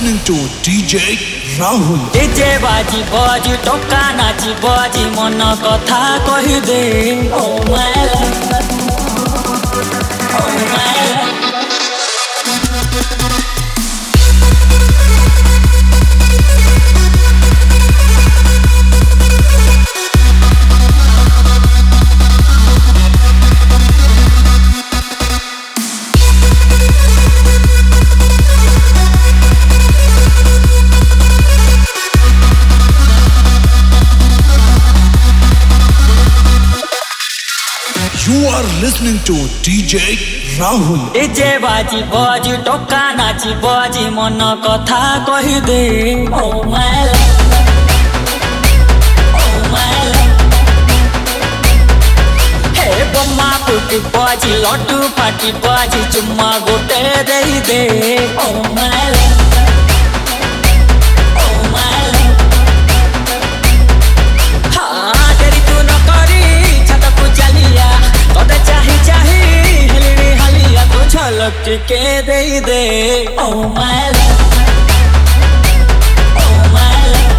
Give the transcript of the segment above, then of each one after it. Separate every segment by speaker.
Speaker 1: listening to DJ Rahul.
Speaker 2: DJ बाजी बाजी टोका नाची बाजी मन कथा कहि दे Oh my love, oh my love.
Speaker 1: You are listening to DJ Rahul.
Speaker 2: DJ बाजी बाजी टोका नाची बाजी मन कथा कहि दे Oh my love, oh my love. हे बम्मा फुटी बाजी लड्डू फाटी बाजी चुम्मा गोटे दे दे Oh my love, oh my love. हाँ तेरी तू न करी छत को चलिया तोते चाही चाही हिलनी हलिया तो झलक के दे Oh my love, oh my love.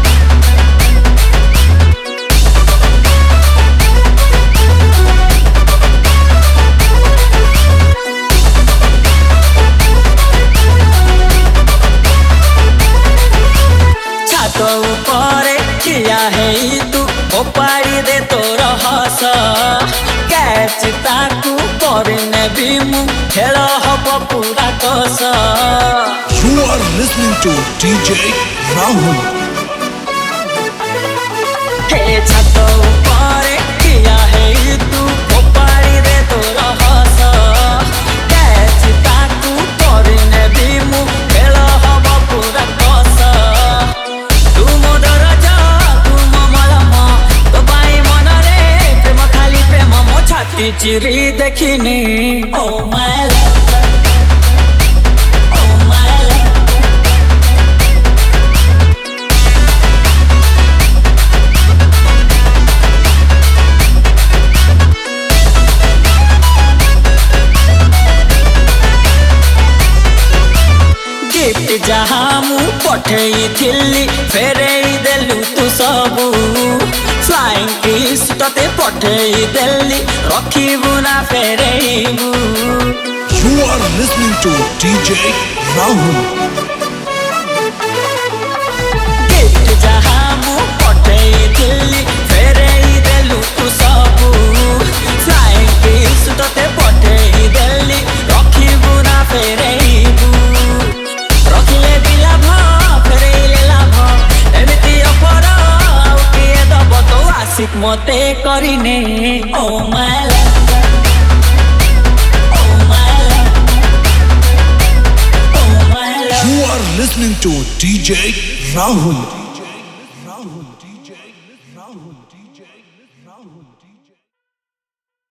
Speaker 2: छात ऊपर खिया है तू ओपाड़ी दे तोर हस कैच ताकू करने भी मु खेल हब पूरा कस
Speaker 1: You are listening to DJ Rahul.
Speaker 2: हे छात ऊपर खिया है तू ओपाड़ी दे तोर हस कैच ताकू करने भी मु खेल हब पूरा कस तू मोदर जा तू मलम तो बाई मन रे प्रेम खाली प्रेम मो छाती चिरी देखिनी Oh my love, oh my love. Gift जहाँ मु पठेई थिली फेरेई देलु तू सबू फ्लाइंग किस तते पठेई देली रखिबु ना फेरेइबु
Speaker 1: You are listening to DJ Rahul.
Speaker 2: Gift जहाँ मु पठेई थिली फेरेई देलु तू सबू फ्लाइंग किस तते पठेई देली रखिबु ना फेरेइबु रखिले भी लाभ फेरेइले लाभ एमिति अफर आउ किए दब तो आशिक मते करिने Oh my love, oh my love, oh my love.
Speaker 1: You are listening to DJ Rahul.